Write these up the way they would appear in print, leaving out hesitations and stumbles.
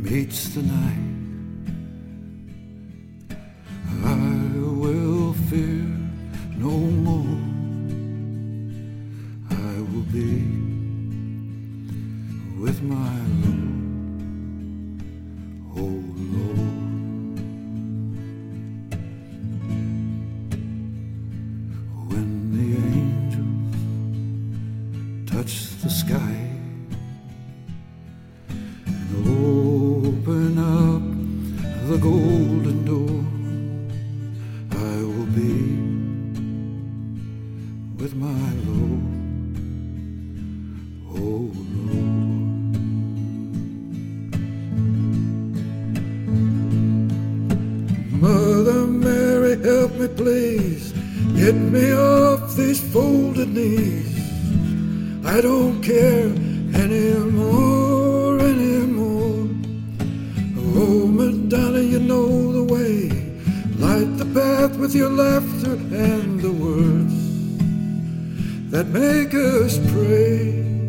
meets the night, I will fear no more. I will be with my Lord, oh Lord. When the angels touch the sky and open up the golden door, I will be with my Lord, oh Lord. Mother Mary, help me please, get me off these folded knees. I don't care anymore. Oh, Madonna, you know the way. Light the path with your laughter and the words that make us pray.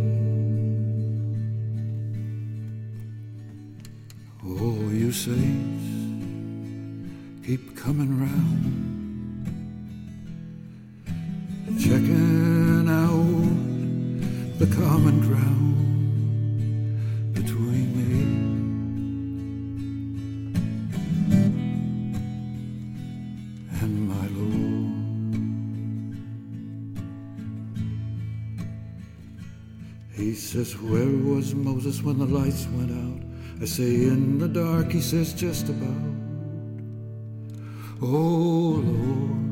Oh, you saints, keep coming round, checking out the common ground between me and my Lord. He says, where was Moses when the lights went out? I say, in the dark. He says, just about. Oh Lord.